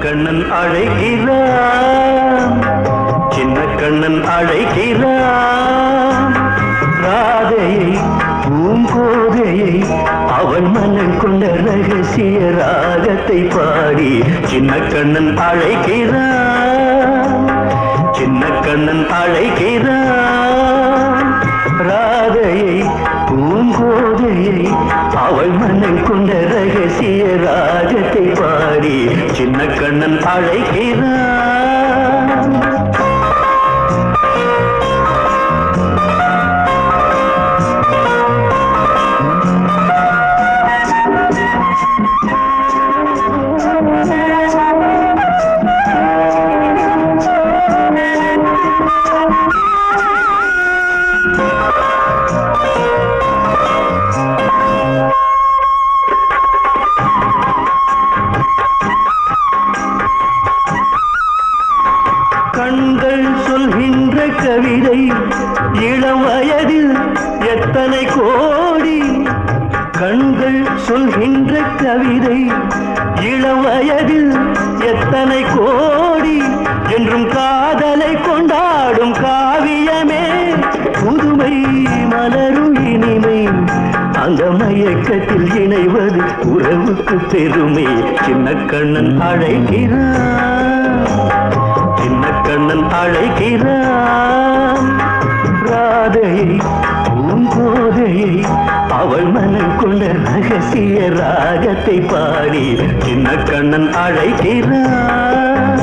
கண்ணன் அழைக்கிறான், சின்ன கண்ணன் அழைக்கிறான். ராதையை பூங்கோதையை அவன் மன்னன் கொண்ட ரகசிய ராகத்தை பாடி சின்ன கண்ணன் அழைக்கிறான், சின்ன கண்ணன் அழைக்கிறான். ராதையை பூங்கோதையை அவள் மன்னன் கொண்ட ரகசிய ராகத்தை பாடி சின்ன கண்ணன் அழைக்கிறான். கண்கள் சொல்கின்ற கவிதை இளம் வயதில் எத்தனை கோடி, கண்கள் சொல்கின்ற கவிதை இளம் வயதில் எத்தனை கோடி, என்றும் காதலை கொண்டாடும் காவியமே புதுமை மலரும் இனிமை, அந்த மயக்கத்தில் இணைவது உறவுக்கு பெருமை. சின்ன கண்ணன் அழைக்கிறான், சின்ன கண்ணன் அழைக்கிறான். ராதையை பூங்கோதையை அவள் மனம் கொண்ட ரகசிய ராகத்தை பாடி சின்ன கண்ணன் அழைக்கிறான்.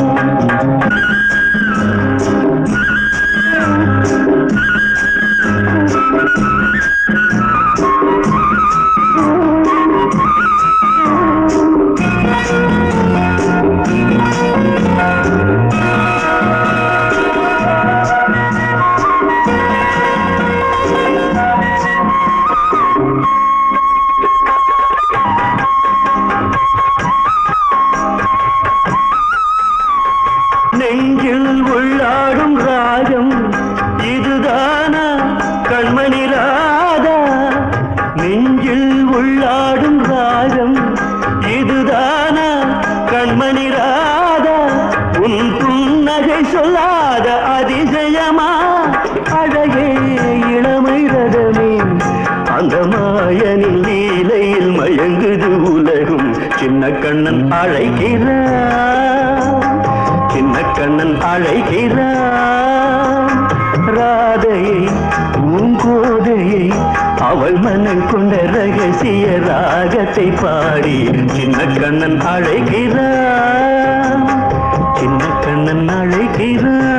நெஞ்சில் உள்ளாடும் ராகம் இதுதானா கண்மணி ராதா, நெஞ்சில் உள்ளாடும் ராகம் இதுதானா கண்மணி ராதா, உன் புன்னகை சொல்லாத அதிசயமா அழகே இளமை ரதமே, அந்த மாயனின் லீலையில் மயங்குது உலகும். சின்ன கண்ணன் அழைக்கிறான், சின்ன கண்ணன் அழைக்கிறான். ராதையை பூங்கோதையை அவள் மனம் கொண்ட ரகசிய ராகத்தை பாடி சின்ன கண்ணன் அழைக்கிறான், சின்ன கண்ணன் அழைக்கிறான்.